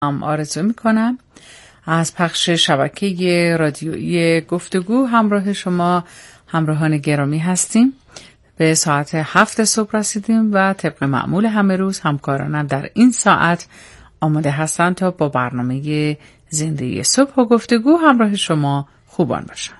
آرزو میکنم از پخش شبکه رادیویی گفتگو همراه شما همراهان گرامی هستیم. به ساعت 7 صبح رسیدیم و طبق معمول همه روز همکارانم در این ساعت آماده هستند تا با برنامه زندگی صبح و گفتگو همراه شما خوبان باشند.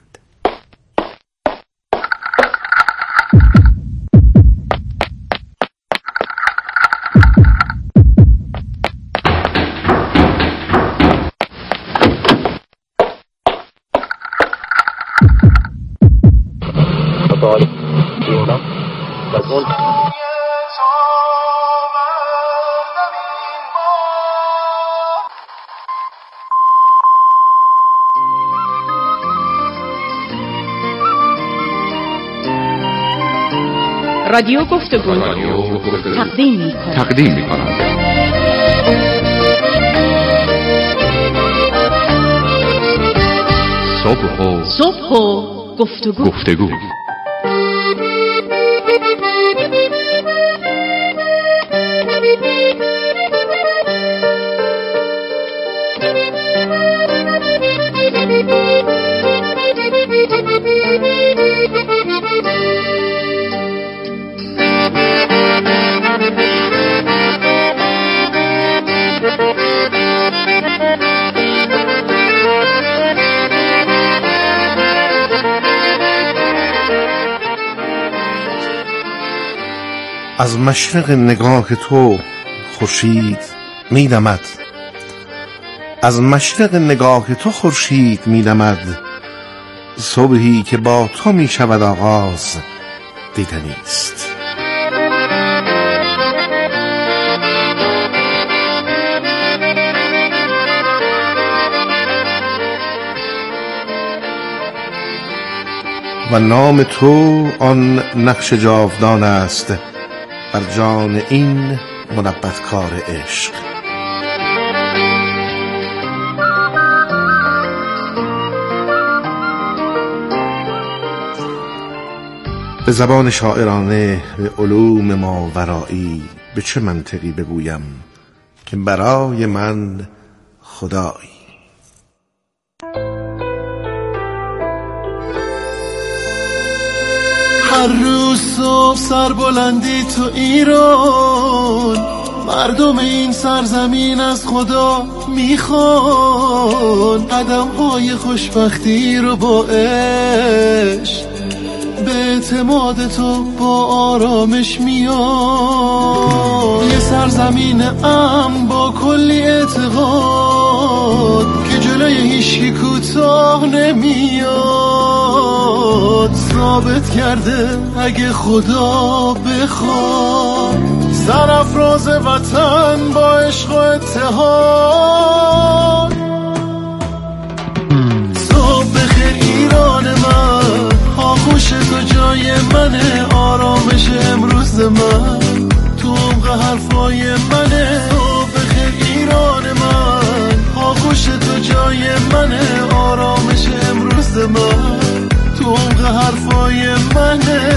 رادیو گفتگو تقدیم می‌کند. صبح و گفتگو. از مشرق نگاه تو خورشید می‌دمد، از مشرق نگاه تو خورشید می‌دمد، صبحی که با تو می‌شود آغاز دیدنی است. و نام تو آن نقش جاودان است بر جان این منبتکار عشق. به زبان شاعرانه به علوم ماورایی به چه منطقی بگویم که برای من خدایی. هر روز صبح سربلندی تو ایران، مردم این سرزمین از خدا میخوان قدم‌های خوشبختی رو با عشق، به اعتماد تو با آرامش میان. یه سرزمین امن با کلی اعتقاد که جلوی هیچکی کوتاه نمیاد، ثابت کرده اگه خدا بخواد. سرافراز وطن با عشق و اتحاد. صبح بخیر ایران من، آغوش تو جای منه، آرامش امروز من تو عمق حرفای منه. صبح بخیر ایران من، آغوش تو جای منه، آرامش امروز من تو عمق حرفای منه.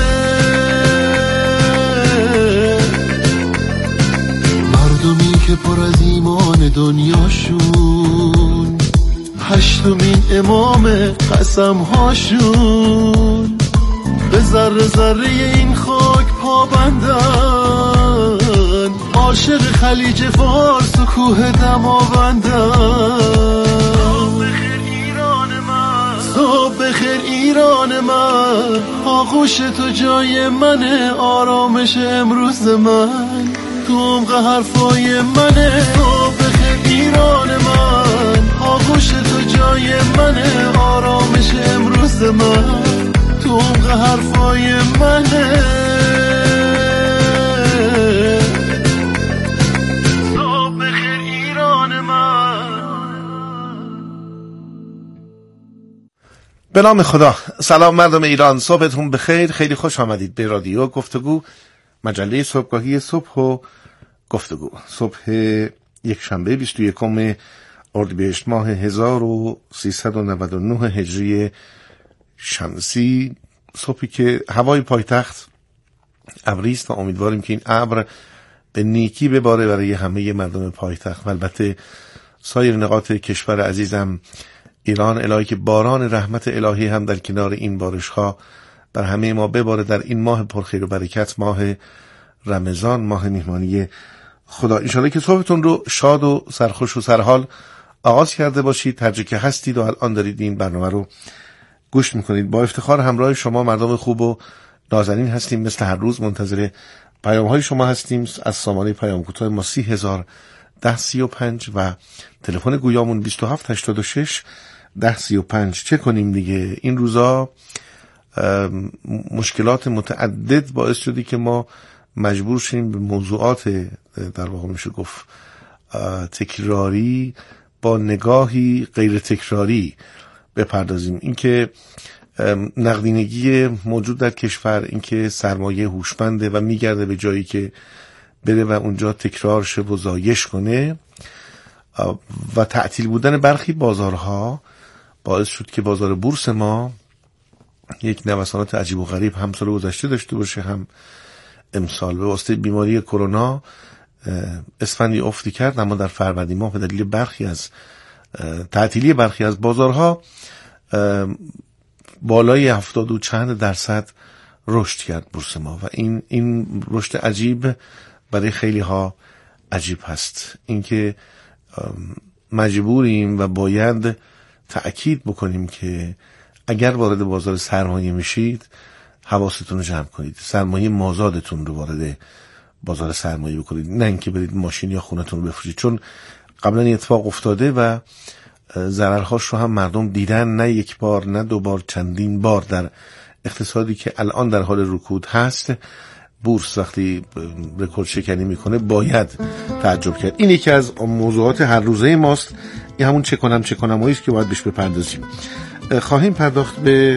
مردمی که پر از ایمان دنیاشون، هشتمین امام قسمهاشون، به ذره ذره این خاک پابندن، عاشق خلیج فارس و کوه دماوندن. صبح بخیر ایران من، آغوش تو جای منه، آرامش امروز من تو عمق حرفای منه. صبح بخیر ایران من، آغوش تو جای منه، آرامش امروز من تو عمق حرفای منه. صبح بخیر ایران من. به نام خدا. سلام مردم ایران، صبحتون بخیر. خیلی خوش آمدید به رادیو گفتگو، مجله صبحگاهی صبح و گفتگو. صبح یک شنبه 21 اردیبهشت ماه 1399 هجری شمسی، صبحی که هوای پایتخت ابری است و امیدواریم که این ابر به نیکی بباره برای همه مردم پایتخت. البته سایر نقاط کشور عزیزم ایران، الهی که باران رحمت الهی هم در کنار این بارش ها بر همه ما بباره در این ماه پرخیر و برکت، ماه رمضان، ماه میهمانی خدا. انشالله که صبحتون رو شاد و سرخوش و سرحال آغاز کرده باشید، هر جا که هستید و الان دارید این برنامه رو گوش میکنید. با افتخار همراه شما مردم خوب و نازنین هستیم. مثل هر روز منتظر پیام های شما هستیم. از سامانه پیام کوتاه ما 30,1035 و تلفن گویامون 2786 1035. چه کنیم دیگه؟ این روزا مشکلات متعدد باعث شدی که ما مجبور شیم به موضوعات در واقع میشه گفت تکراری با نگاهی غیر تکراری بپردازیم. اینکه نقدینگی موجود در کشور، اینکه سرمایه هوشمنده و میگرده به جایی که بره و اونجا تکرار شه و زایش کنه، و تعطیل بودن برخی بازارها باعث شد که بازار بورس ما یک نوسانات عجیب و غریب هم سال گذشته داشته باشه هم امسال. به واسطه بیماری کرونا اسفندی افتی کرد، اما در فروردین ماه به دلیل برخی از تعطیلی برخی از بازارها بالای 70 و چند درصد رشد کرد بورس ما و این رشد عجیب برای خیلی ها عجیب هست. اینکه مجبوریم و باید تأکید بکنیم که اگر وارد بازار سرمایه میشید حواستون رو جمع کنید، سرمایه مازادتون رو وارد بازار سرمایه بکنید، نه اینکه برید ماشین یا خونتون رو بفروشید، چون قبلا این اتفاق افتاده و ضررهاش رو هم مردم دیدن، نه یک بار نه دو بار، چندین بار. در اقتصادی که الان در حال رکود هست، بورس وقتی رکورد شکنی میکنه باید تعجب کرد. این یکی از موضوعات هر روزه ماست. این همون چه کنم هاییست که باید بهش بپردازیم. خواهیم پرداخت به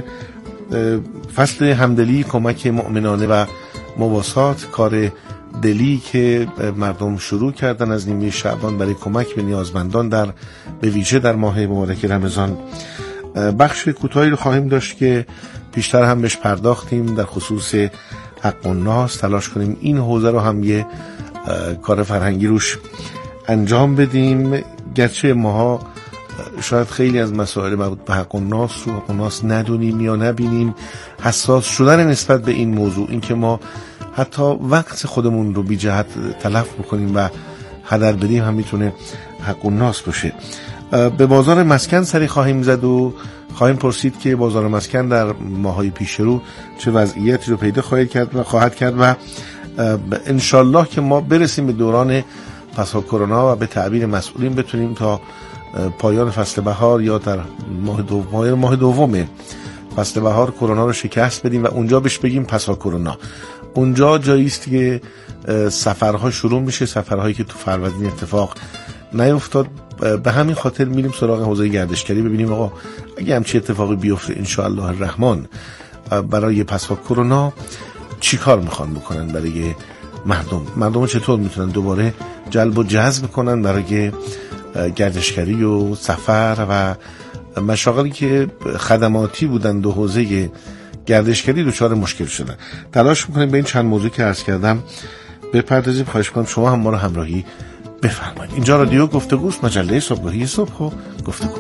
فصل همدلی، کمک مؤمنانه و مواسات، کار دلی که مردم شروع کردن از نیمه شعبان برای کمک به نیازمندان به ویژه در ماه مبارک رمضان. بخش کوتاهی رو خواهیم داشت که پیشتر هم بهش پرداختیم در خصوص حق الناس. تلاش کنیم این حوزه رو هم یه کار فرهنگی روش انجام بدیم، گرچه ماها شاید خیلی از مسائل مربوط به حق الناس ندونیم یا نبینیم. حساس شدن نسبت به این موضوع، این که ما حتی وقت خودمون رو بی جهت تلف بکنیم و هدر بدیم، هم میتونه حق الناس باشه. به بازار مسکن سری خواهیم زد و خواهیم پرسید که بازار مسکن در ماهای پیش رو چه وضعیتی رو پیدا خواهد کرد و انشالله که ما برسیم به دوران پس از کرونا و به تعبیر مسئولین بتونیم تا پایان فصل بهار یا در ماه دوم فصل بهار کرونا رو شکست بدیم و اونجا بهش بگیم پس از کرونا. اونجا جایی است که سفرها شروع میشه، سفرهایی که تو فروردین اتفاق نیفتاد. به همین خاطر میریم سراغ حوزه گردشگری، ببینیم آقا اگه همچی اتفاقی بیفته ان شاء الله الرحمن برای پس از کرونا چی کار میخوان بکنن برای مردم چطور میتونن دوباره جلب و جذب کنن برای گردشگری و سفر و مشاغلی که خدماتی بودن. دو حوزه گردشگری دچار مشکل شدن. تلاش میکنیم به این چند موضوع که عرض کردم بپردازیم. خواهش میکنم شما هم ما رو همراهی بفرمایید. اینجا رادیو گفتگوست، مجله صبحگاهی صبح و گفتگو.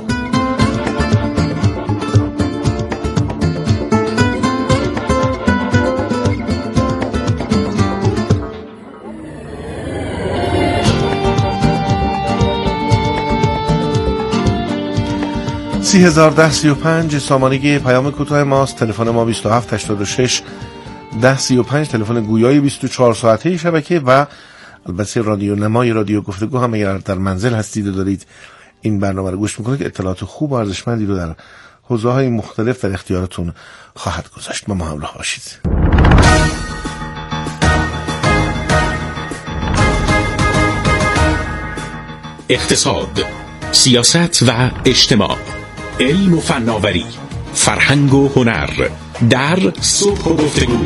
(30,1035) سامانه پیام کوتاه ماست. تلفن ما 2786 1035، تلفن گویای 24 ساعته شبکه و البته رادیو نمای رادیو گفتگو هم اگر در منزل هستید و دارید این برنامه رو گوش میکنید اطلاعات خوب و ارزشمندی رو در حوزه های مختلف در اختیارتون خواهد گذاشت. با ما همراه باشید. اقتصاد، سیاست و اجتماع، علم و فناوری، فرهنگ و هنر در صبح و گفتگو.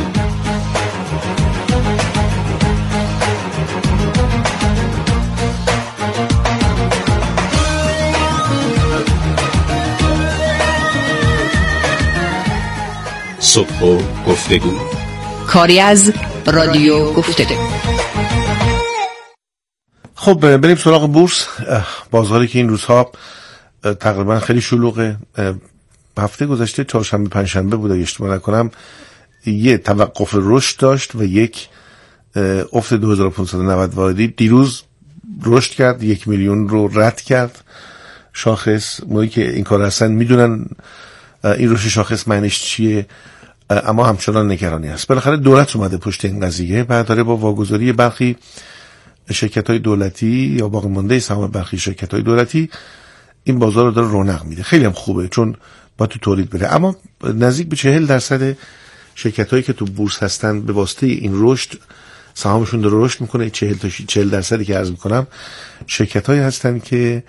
صبح و گفتگو، کاری از رادیو گفتگو. خب بریم سراغ بورس. بازاری که این روزها تقریبا خیلی شلوغه. هفته گذشته چهارشنبه پنجشنبه بود اگه اشتباه نکنم یه توقف رشد داشت و یک افت 2590 واحدی. دیروز رشد کرد، 1 میلیون رو رد کرد شاخص. موقعی که این کار هستن میدونن این رشد شاخص معنیش چیه، اما همچنان نگرانی هست. بالاخره دولت اومده پشت این قضیه و داره با واگذاری برخی شرکت‌های دولتی یا باقی مانده سهام برخی شرکت‌های دولتی این بازار رو داره رونق میده. خیلی هم خوبه چون با تو تولید بره، اما نزدیک به 40% شرکت‌هایی که تو بورس هستن به واسطه این رشد سهامشون داره رشد میکنه. 40% که عرض میکنم شرکت‌هایی هستن که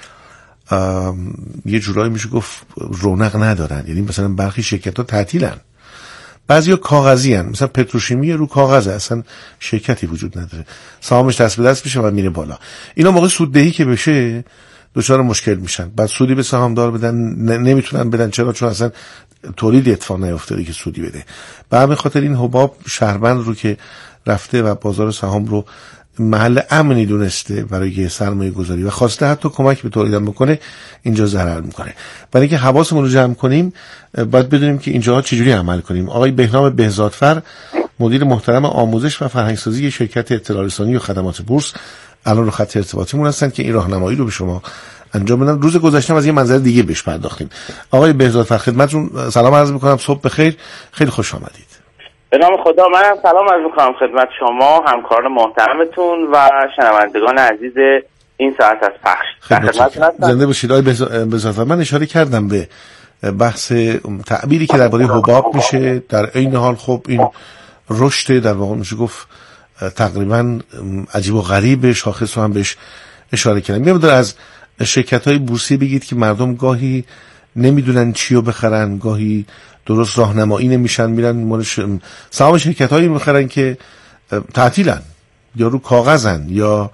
یه جورایی میشه گفت رونق ندارن. یعنی مثلا برخی شرکت‌ها تعطیلن، بعضیا کاغذی هن. مثلا پتروشیمی رو کاغذه، اصلا شرکتی وجود نداره، سهامش دست به دست میشه و میره بالا. اینا موقع سوددهی که بشه دچار مشکل میشن، بعد سودی به سهامدار بدن نمیتونن بدن. چرا؟ چون اصلا تولید اتفاق نیفتاده که سودی بده. به همین خاطر این حباب شهربند رو که رفته و بازار سهام رو محل امنی دونسته برای سرمایه گذاری و خواسته حتی کمک به تولیدم بکنه، اینجا ضرر میکنه. برای اینکه حواسمون رو جمع کنیم باید بدونیم که اینجاها چجوری عمل کنیم. آقای بهنام بهزادفر، مدیر محترم آموزش و فرهنگسازی شرکت اطلاع رسانی و خدمات بورس، الان رو خط ارتباطیمون هستن که این راهنمایی رو به شما انجام بدن. روز گذشته از یه منظر دیگه بهش پرداختیم. آقای بهزادفر خدمتتون سلام عرض میکنم، صبح بخیر، خیلی خوش آمدید. به نام خدا، منم سلام عرض میکنم خدمت شما، همکاران محترمتون و شنوندگان عزیز این ساعت از پخش. زنده باشید. آقای بهزادفر، من اشاره کردم به بحث تعبیری که درباره حباب میشه، در عین حال خب این رشد در واقع میشه گفت تقریبا عجیب و غریب شاخص رو هم بهش اشاره کردم. میام از شرکت‌های بورسی بگید که مردم گاهی نمیدونن چی رو بخرن، گاهی درست راهنمایی نمیشن، میرن سهام شرکت‌هایی میخرن که تعطیلن یا رو کاغذن یا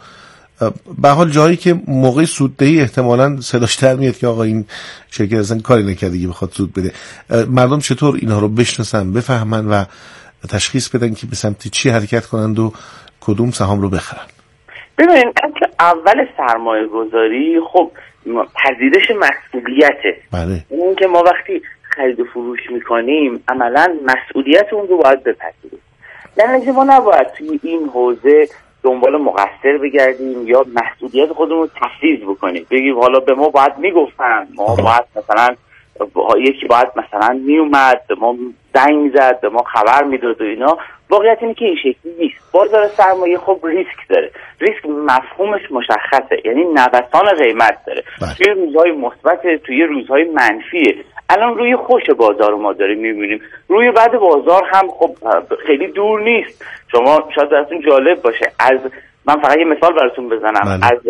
به حال جایی که موقع سوددهی احتمالاً صداش در میاد که آقا این شرکت اصلا کاری نکرده دیگه بخواد سود بده. مردم چطور اینها رو بشناسن، بفهمن و تشخیص بدن که به سمت چی حرکت کنند و کدوم سهام رو بخرن؟ ببینید، اول سرمایه گذاری خب پذیرش مسئولیته. بله. این که ما وقتی خرید و فروش میکنیم عملا مسئولیت اون رو باید بپذیریم. یعنی ما نباید توی این حوزه دنبال مقصر بگردیم یا مسئولیت خودمون رو تفویض بکنیم، بگیم حالا به ما باید میگفتن، ما باید مثلا یکی باید مثلا میومد به ما زنگ میزد، به ما خبر میداد و اینا. واقعیت اینه که این شکلی نیست. بازار سرمایه خب ریسک داره، ریسک مفهومش مشخصه، یعنی نوسان قیمت داره. توی روزهای مثبت، توی روزهای منفیه. الان روی خوش بازار ما داریم میبینیم، روی بعد بازار هم خب خیلی دور نیست. شما شاید براتون جالب باشه، از من فقط یه مثال براتون بزنم. از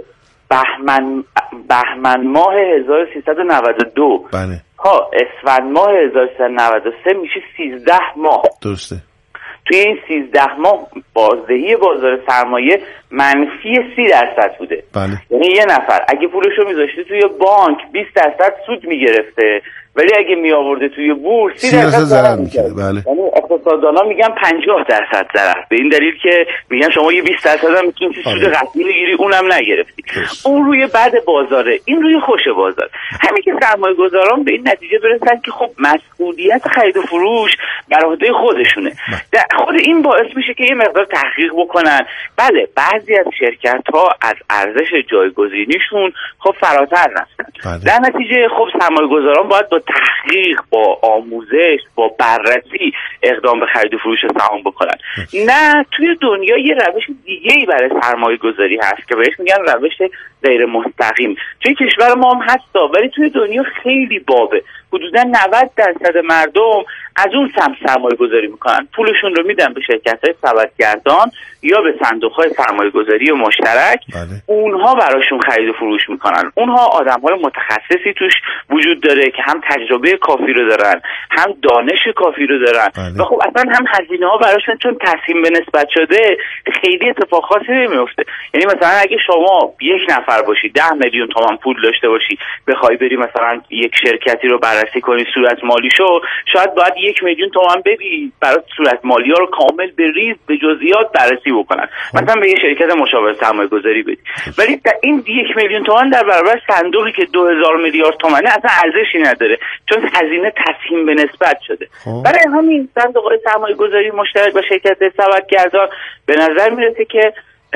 بهمن ماه 1392 ها اسفند ماه 1393 میشه 13 ماه. درسته. توی این 13 ماه بازدهی بازار سرمایه منفی 30% بوده. یعنی یه نفر اگه پولشو میذاشته توی بانک 20% سود میگرفته، ولی اگه می آورده توی بورس 30% ضرر می‌کنه. بله. یعنی اقتصاددانا میگن 50% ضرر، به این دلیل که میگن شما یه 20% هم میتونی سود قطعی بگیری، اونم نگرفتی. اون روی بعد بازاره، این روی خوش بازار. همین که سرمایه‌گذاران به این نتیجه برسن که خب مسئولیت خرید و فروش بر عهده خودشونه. خود این باعث میشه که یه مقدار تحقیق بکنن. بله، بعضی از شرکت‌ها از ارزش جایگزینیشون خب فراتر رفتن. در نتیجه خب سرمایه‌گذاران باید با تحقیق، با آموزش، با بررسی اقدام به خرید و فروش سهام بکنن. نه، توی دنیا یه روش دیگه‌ای برای سرمایه گذاری هست که بهش میگن روش غیر مستقیم. توی کشور ما هم هست، ولی توی دنیا خیلی بابه. حدودا 90% مردم از اون سمت سرمایه گذاری میکنن، پولشون رو میدن به شرکت‌های سبدگردان یا به صندوق‌های سرمایه گذاری مشترک. اونها براشون خرید و فروش میکنن. اونها آدم‌های متخصصی توش وجود داره که هم تجربه کافی رو دارن، هم دانش کافی رو دارن و خب اصلا هم هزینه‌ها براشون چون تقسیم به نسبت شده خیلی اتفاق خاصی نمیفته. یعنی مثلا اگه شما یک نفر باشی 10 میلیون تومان پول داشته باشی، بخوای بری مثلا یک شرکتی رو بررسی کنی صورت مالیشو، شاید باید 1 میلیون تومان من بدید برای صورت مالی ها رو کامل به ریز به جزئیات بررسی بکنن. مثلا به یه شرکت مشاور سرمایه گذاری بدید، ولی این 1 میلیون تومان در برابر صندوقی که 2000 میلیارد تومانه اصلا ارزشی نداره، چون هزینه تسهیم به نسبت شده. برای همین صندوق‌های سرمایه گذاری مشترک با شرکت سبدگردان به نظر میرسه که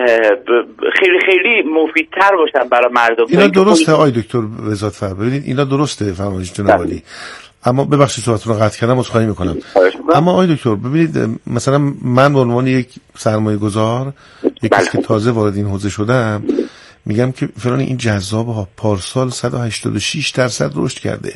خیلی خیلی مفیدتر باشن برای مردم. اینا درسته آقای دکتر بهزادفر، ببینید اینا درسته فرمایش جناب عالی، اما ببخشید صحبتتون رو قطع کردم، عذرخواهی میکنم. اما آقای دکتر ببینید، مثلا من به عنوان یک سرمایه گذار، یک کسی که تازه وارد این حوزه شدم، میگم که فلان این جذابه ها، پارسال 186% رشد کرده،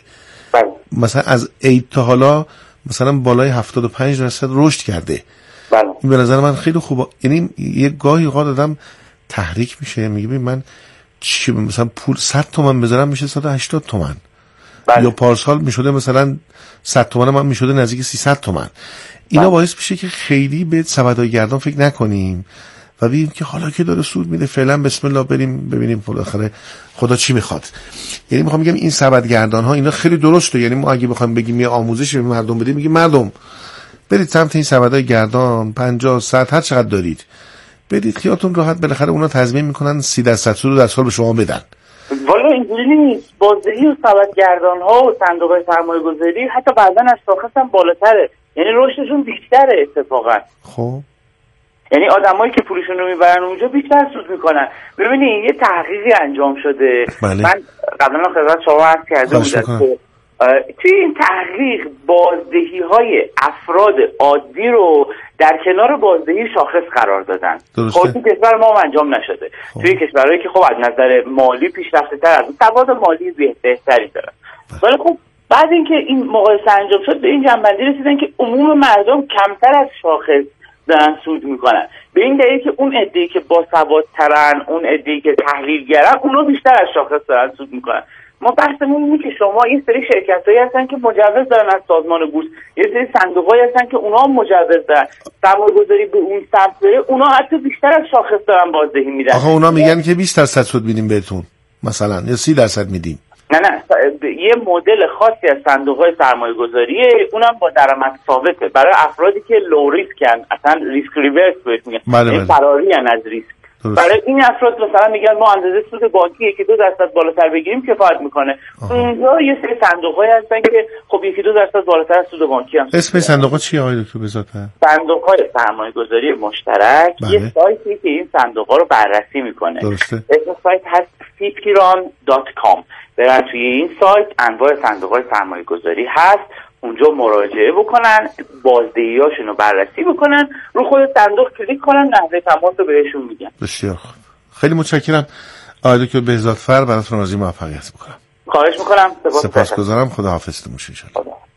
مثلا از عید تا حالا مثلا بالای 75% رشد کرده. این به نظر من خیلی خوبه. یعنی یه گاهی اوقات آدم تحریک میشه، میگه ببین من چی مثلا پول 100 تومن بذارم میشه 180 تومن، یا پارسال میشده مثلا 100 تومن من میشده نزدیک 300 تومن. اینا باعث میشه که خیلی به سبدهای گردان فکر نکنیم و ببینیم که حالا که داره سود میده فعلا بسم الله بریم ببینیم بالاخره خدا چی میخواد. یعنی میخوام بگم این سبدگردان ها اینا خیلی درسته. یعنی ما اگه بخوایم بگیم یه آموزش به مردم بدیم، میگیم مردم برید سمت این سبدهای گردان 50 100 هر چقدر دارید بدید، خیالتون راحت، بالاخره اونا تضمین میکنن 30% سود در سال به شما بدن. والا اینجوری نیست. بازدهی و سبدگردان ها و صندوق سرمایه گذاری حتی بعضا از شاخص هم بالاتره، یعنی رشدشون بیشتره اتفاقا. خب یعنی آدمایی که پولشون رو میبرن اونجا بیشتر سود میکنن. ببینید یه تحقیقی انجام شده. بله. من قبلا خدمت شما عرض کرده بودم که توی این تحقیق بازدهی های افراد عادی رو در کنار بازدهی شاخص قرار دادن. خب توی کشور ما انجام نشده. توی کشورهایی که خب از نظر مالی پیشرفته تر، از سواد مالی بهتری دارن. ولی خب بعد اینکه این مقایسه انجام شد به این جنبندی رسیدن که عموم مردم کمتر از شاخص دارن سود میکنن، به این دلیل که اون عده‌ای که باسوادترن، اون عده‌ای که تحلیلگرن، اونا بیشتر از شاخص دارن سود میکنن. ما بحثمون اینه که شما یه سری شرکتایی هستن که مجوز دارن از سازمان بورس، یه سری صندوقایی هستن که اونا هم مجوز دارن، سرمایه‌گذاری به اون سمت بره، اونا حتی بیشتر از شاخص دارن بازدهی میدن. آخه اونا میگن که 20% سود میدیم بهتون مثلا، یا 30% میدیم. نه یه مدل خاصی از صندوق‌های سرمایه‌گذاریه، اونم با درآمد ثابته برای افرادی که لو ریسکن، اصلا ریسک ریورس بهش میگن، این فراری ان از ریسک. برای این افراد مثلا میگن ما اندازه سود بانکی 1-2% بالاتر بگیریم کفایت میکنه. اونجا یه سری صندوق‌هایی هستن که خب 1-2% بالاتر از سود بانکی هم. اسم صندوق‌ها چیه آقای دکتر بهزادفر؟ صندوق‌های سرمایه‌گذاری مشترک. یه سایتی که این صندوق‌ها رو بررسی میکنه. درسته. اسم سایت هست fipiran.com. برن توی این سایت انواع صندوق‌های سرمایه‌گذاری هست، اونجا مراجعه بکنن، بازدهی‌هاشون رو بررسی بکنن، رو خود صندوق کلیک کنن، نحوه تماس رو بهشون میگن. بسیار خیلی متشکرم آقای دکتر بهزادفر، براتون آرزوی موفقیت میکنم. خواهش میکنم. سپاسگزارم. خدا حافظتون باشه ان شاء الله.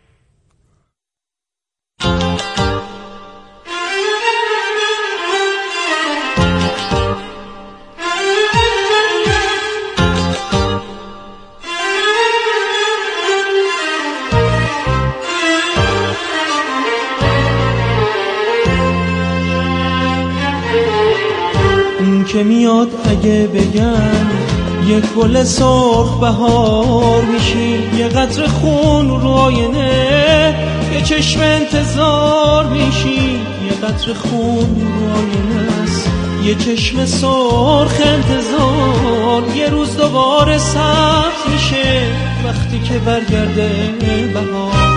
که میاد اگه بگم یک گل سرخ بهار میشی، یه قطره خون رو آینه، یه چشم انتظار میشی، یه قطره خون رو آینه است، یه چشم سرخ انتظار، یه روز دوباره سبز میشه وقتی که برگرده بهار.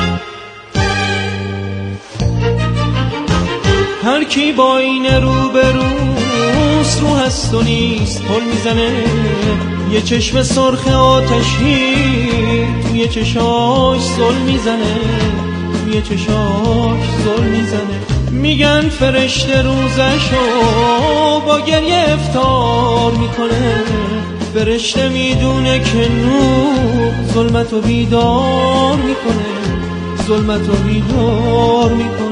هر کی با این رو به رو هست و نیست پل میزنه، یه چشم سرخ آتشی توی چشاش زل میزنه، توی چشاش زل میزنه. میگن فرشته روزشو با گریه افطار میکنه، فرشته میدونه که نور ظلمتو بیدار میکنه، ظلمتو بیدار میکنه.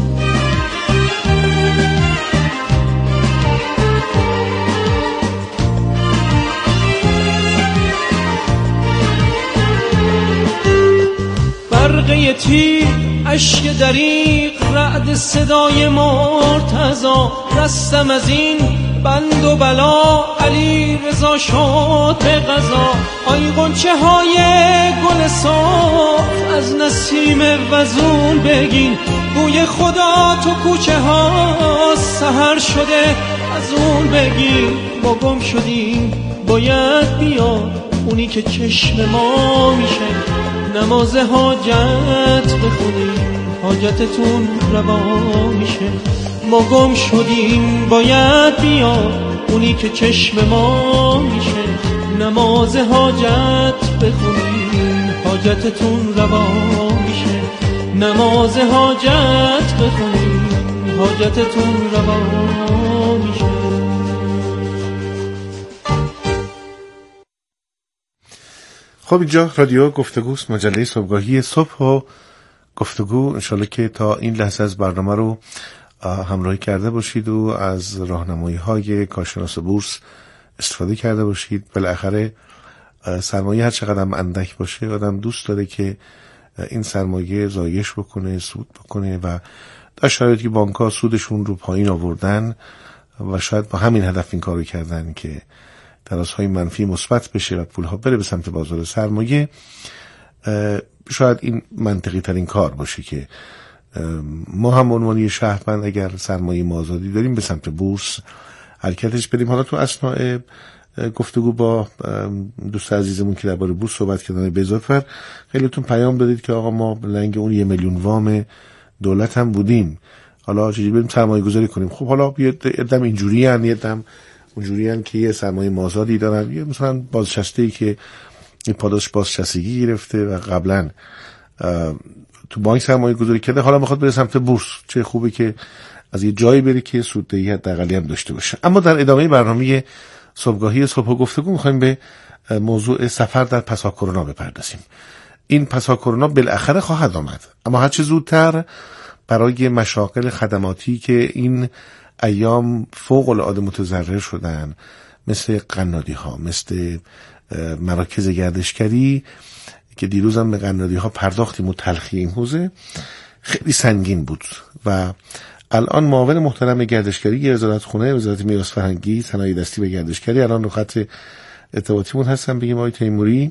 برقه تیر، عشق دریق، رعد صدای مرتضی، رستم از این بند و بلا علی رضا شد به قضا. آی غنچه های گل صاف از نسیم وزون بگین، بوی خدا تو کوچه ها سحر شده از اون بگین. ما گم شدیم باید بیاد اونی که چشم ما میشه، نماز حاجت بخونیم حاجتتون روا میشه. ما گم شدیم باید بیاد اونی که چشم ما میشه، نماز حاجت بخونیم حاجتتون روا میشه. نماز حاجت بخونیم حاجتتون روا میشه. خب اینجا رادیو گفتگوست، مجله صبحگاهی صبح و گفتگو. انشالله که تا این لحظه از برنامه رو همراهی کرده باشید و از راهنمایی های کارشناس بورس استفاده کرده باشید. بالاخره سرمایه هر چقدر هم اندک باشه آدم دوست داره که این سرمایه زایش بکنه، سود بکنه و در شرایطی که بانک ها سودشون رو پایین آوردن و شاید با همین هدف این کارو کردن که ترازهای منفی مثبت بشه و پولها بره به سمت بازار سرمایه، شاید این منطقی ترین کار باشه که ما هم عنوانی شهروند اگر سرمایه آزادی داریم به سمت بورس حرکتش بریم. حالا تو اثناء گفتگو با دوست عزیزمون که درباره بورس صحبت کردن به اضافه خیلیتون پیام دادید که آقا ما لنگ اون 1 میلیون وام دولت هم بودیم، حالا چجوری بریم سرمایه گذاری کنیم؟ خب حالا یه دم اینجوری هن، یه دم اونجوری هن که یه سرمایه آزادی دارن، یه مثلا بازنشسته‌ای که این پاداش بازنشستگی گرفته و قبلا تو بانک سرمایه گذاری کرده، حالا میخواد بره سمت بورس. چه خوبه که از یه جایی بری که سوددهی حداقلی هم داشته باشه. اما در ادامه برنامه صبحگاهی صبح و گفتگو میخوایم به موضوع سفر در پسا کرونا بپردازیم. این پسا کرونا بالاخره خواهد آمد، اما هر چه زودتر برای مشاغل خدماتی که این ایام فوق العاده متضرر شدن، مثل قنادی ها، مثل مراکز گردشگری که دیروز هم به قنادی ها پرداختیم و تلخی این حوزه خیلی سنگین بود و الان معاون محترم گردشگری وزارتخونه وزارت میراث فرهنگی صنایع دستی و گردشگری الان رو خط ارتباطیمون هستن. بگیم آقای تیموری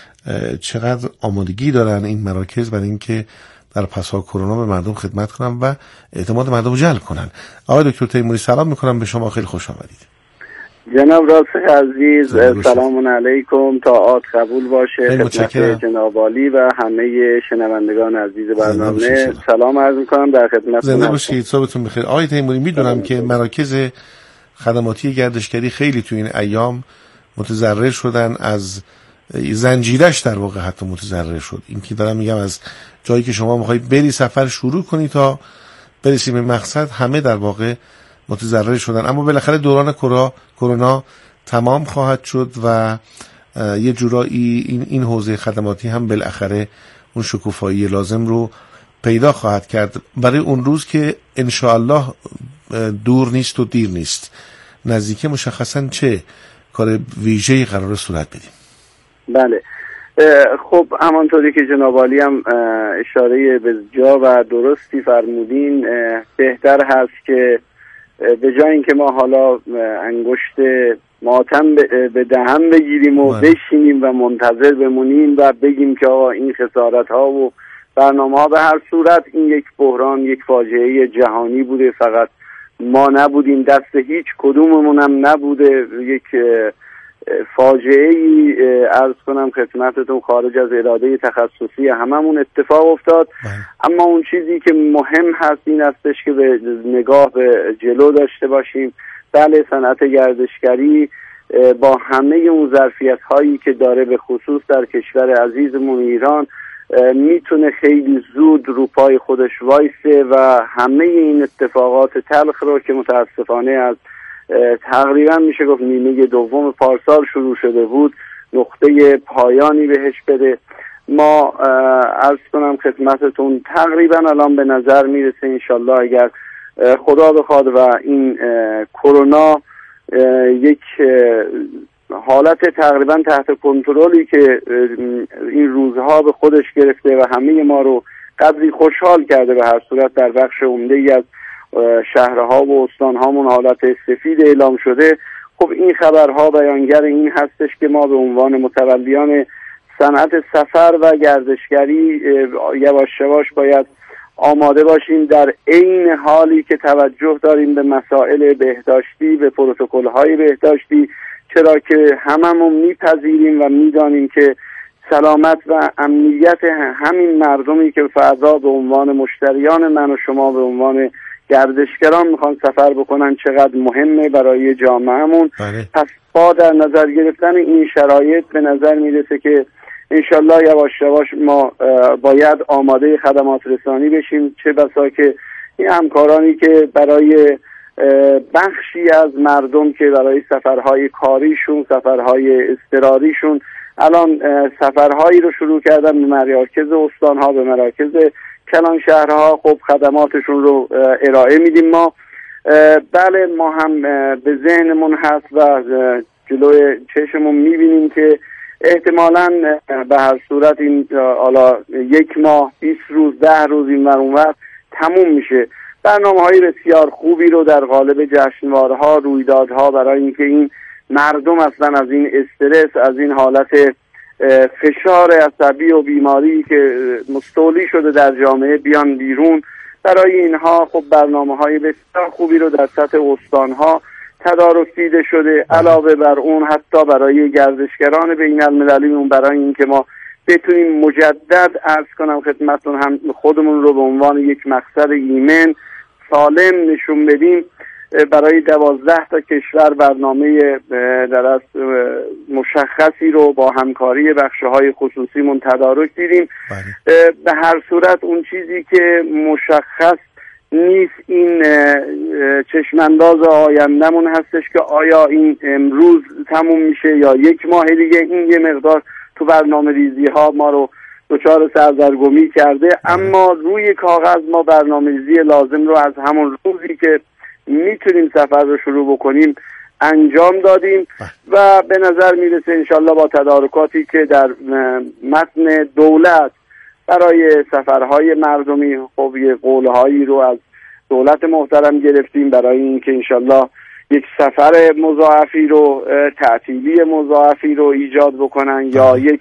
چقدر آمادگی دارن این مراکز برای اینکه در پسا کرونا به مردم خدمت کنن و اعتماد مردم رو جلب کنن. آقای دکتر تیموری سلام میکنم به شما، خیلی خوش آمدید. جناب راسخ عزیز سلام علیکم، طاعات قبول باشه خدمت جناب عالی و همه شنوندگان عزیز برنامه. سلام عرض میکنم، در خدمت زنده باشید، صبحتون بخیر. آقای تیموری میدونم که مراکز خدماتی گردشگری خیلی تو این ایام متضرر شدن، از زنجیرش در واقع حتی متضرر شد. این که دارم میگم از جایی که شما میخواید بری سفر شروع کنی تا برسیم به مقصد همه در واقع متضرر شدن. اما بالاخره دوران کرونا تمام خواهد شد و یه جورایی این حوزه خدماتی هم بالاخره اون شکوفایی لازم رو پیدا خواهد کرد برای اون روز که انشاءالله دور نیست و دیر نیست. نزدیک مشخصا چه کار ویژه‌ای قرار صورت بدیم؟ بله خب همانطوری که جناب عالی هم اشاره به جا و درستی فرمودین، بهتر هست که به جای اینکه ما حالا انگشت ماتم به دهن بگیریم و بشینیم و منتظر بمونیم و بگیم که آقا این خسارت ها و برنامه ها، به هر صورت این یک بحران، یک فاجعه جهانی بوده، فقط ما نبودیم، دست هیچ کدوممون هم نبوده. یک فاجعه ای عرض کنم خدمتتون خارج از اراده تخصصی هممون اتفاق افتاد. اما اون چیزی که مهم هست این هستش که به نگاه به جلو داشته باشیم. بله صنعت گردشگری با همه اون ظرفیت هایی که داره به خصوص در کشور عزیزمون ایران میتونه خیلی زود رو پای خودش وایسه و همه این اتفاقات تلخ رو که متاسفانه از تقریبا میشه گفت نیمه دوم پارسال شروع شده بود نقطه پایانی بهش بده. ما عرض کنم خدمتتون تقریبا الان به نظر میرسه انشالله اگر خدا بخواد و این کرونا یک حالت تقریبا تحت کنترلی که این روزها به خودش گرفته و همه ما رو قدری خوشحال کرده، به هر صورت در بخش عمده‌ای از شهرها و استانهامون حالت سفید اعلام شده. خب این خبرها بیانگر این هستش که ما به عنوان متولیان صنعت سفر و گردشگری یواش یواش باید آماده باشیم، در عین حالی که توجه داریم به مسائل بهداشتی، به پروتکل‌های بهداشتی، چرا که هممون میپذیریم و میدانیم که سلامت و امنیت همین مردمی که فردا به عنوان مشتریان من و شما به عنوان گردشگران میخوان سفر بکنن چقدر مهمه برای جامعهمون. پس با در نظر گرفتن این شرایط به نظر میرسه که انشالله یواش یواش ما باید آماده خدمات رسانی بشیم، چه بسا که این همکارانی که برای بخشی از مردم که برای سفرهای کاریشون، سفرهای اضطراریشون الان سفرهایی رو شروع کردن به مراکز استانها، به مراکز کلان شهرها، خب خدماتشون رو ارائه میدیم ما. بله ما هم به ذهنمون هست و جلوی چشمون میبینیم که احتمالاً به هر صورت این حالا 1 ماه 20 روز 10 روز این اونور تموم میشه. برنامه‌های بسیار خوبی رو در قالب جشنوارها، رویدادها برای اینکه این مردم اصلا از این استرس، از این حالت فشار عصبی و بیماری که مستولی شده در جامعه بیان بیرون، برای اینها خب برنامه‌های بسیار خوبی رو در سطح استانها تدارک دیده شده. علاوه بر اون حتی برای گردشگران بین المللیمون، برای اینکه ما بتونیم مجدد عرض کنم خدمتتون هم خودمون رو به عنوان یک مقصد ایمن سالم نشون بدیم، برای 12 تا کشور برنامه در مشخصی رو با همکاری بخش‌های خصوصیمون تدارک دیدیم. به هر صورت اون چیزی که مشخص نیست این چشمانداز آینده‌مون هستش که آیا این امروز تموم میشه یا 1 ماه دیگه. این یه مقدار تو برنامه ریزی ها ما رو دچار سردرگمی کرده، اما روی کاغذ ما برنامه ریزی لازم رو از همون روزی که میتونیم سفر رو شروع بکنیم انجام دادیم و به نظر میرسه انشالله با تدارکاتی که در متن دولت برای سفرهای مردمی، خب یه قولهایی رو از دولت محترم گرفتیم برای اینکه انشالله یک سفر مضاعفی رو، تعطیلی مضاعفی رو ایجاد بکنن یا یک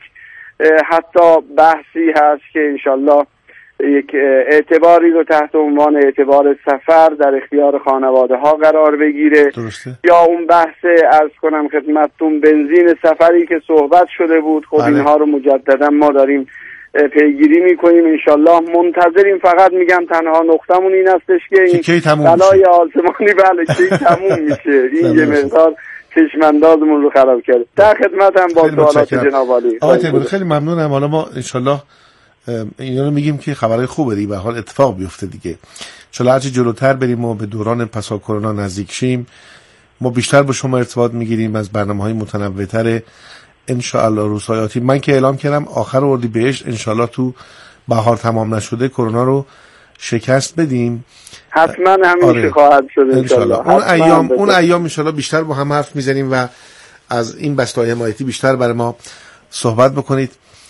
حتی بحثی هست که انشالله یک اعتباری رو تحت عنوان اعتبار سفر در اختیار خانواده ها قرار بگیره. درسته. یا اون بحث عرض کنم خدمتتون بنزین سفری که صحبت شده بود، خب اینها رو مجددا ما داریم پیگیری میکنیم انشالله. منتظریم، فقط میگم تنها نقطمون این هستش که این بلای آسمانی بله کی تموم میشه. این یه مقدار چشماندازمون رو خراب کرده. در خدمتم با سوالات جناب عالی. آقای تیموری خیلی ممنونم. حالا ما انشالله اینا رو میگیم که خبرهای خوبه دیگه، به حال اتفاق بیفته دیگه. چون هرچی جلوتر بریم و به دوران پسا کرونا نزدیک شیم، ما بیشتر با شما ارتباط میگیریم از برنامه‌های متنوع‌تر انشاءالله روزهای آتی. من که اعلام کردم آخر اردیبهشت انشاءالله تو بهار تمام نشده کرونا رو شکست بدیم. حتما همیشه خواهد شد انشاءالله. اون ایام انشاءالله بیشتر با هم حرف میزنیم و از این بسته‌های حمایتی بیشتر برای ما صحبت بکنید.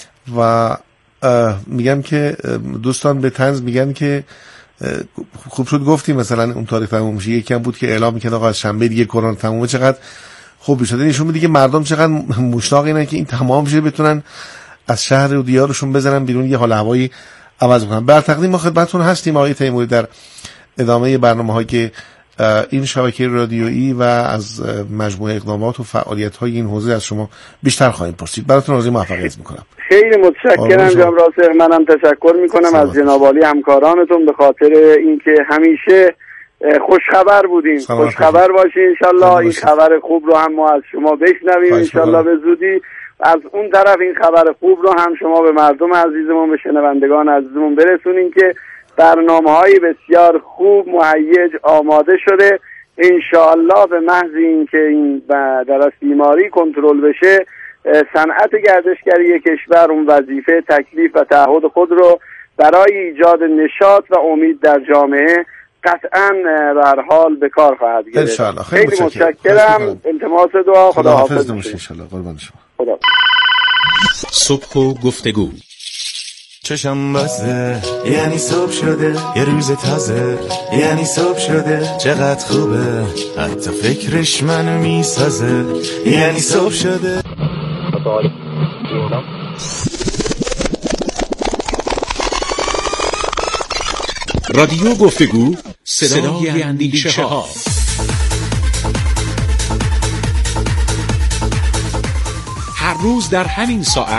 و میگم که دوستان به طنز میگن که خوب شد گفتیم مثلا اون تاریخ تموم میشه. یکم بود که اعلام میکنه آقا از شنبه دیگه کرونا تمومه، چقدر خوب شده. نشون میده که مردم چقدر مشتاق اینن که این تمام شه، بتونن از شهر و دیارشون بزنن بیرون، یه حال هوایی عوض کنن. بر تقدیم ما خدمتتون هستیم آقای تیموری در ادامه برنامه‌هایی که این شبکه رادیویی و از مجموعه اقدامات و فعالیت‌های این حوزه از شما بیشتر خواهیم پرسید. براتون آرزوی موفقیت می‌کنم. خیلی متشکرم جناب راسخ. منم تشکر می‌کنم از جناب عالی همکارانتون به خاطر اینکه همیشه خوشخبر بودیم. خوشخبر باشین انشالله. این خبر خوب رو هم ما از شما بشنویم انشالله به زودی. از اون طرف این خبر خوب رو هم شما به مردم عزیزمون، به شنوندگان عزیزمون برسونین که برنامه‌های بسیار خوب مهیج آماده شده. انشالله به محض اینکه این در بیماری کنترل بشه، صنعت گردشگری کشور اون وظیفه، تکلیف و تعهد خود رو برای ایجاد نشاط و امید در جامعه قطعاً به هر حال به کار خواهد گرفت. انشالله. خیلی متشکرم. التماس دعا. خداحافظ انشالله. قربان شما. صبح و گفتگو چشم بسته یعنی صبح شده یه روز تازه یعنی صبح شده چقدر خوبه حتی فکرش منو میسازه یعنی صبح شده. رادیو گفتگو، صدای اندیشه ها. هر روز در همین ساعت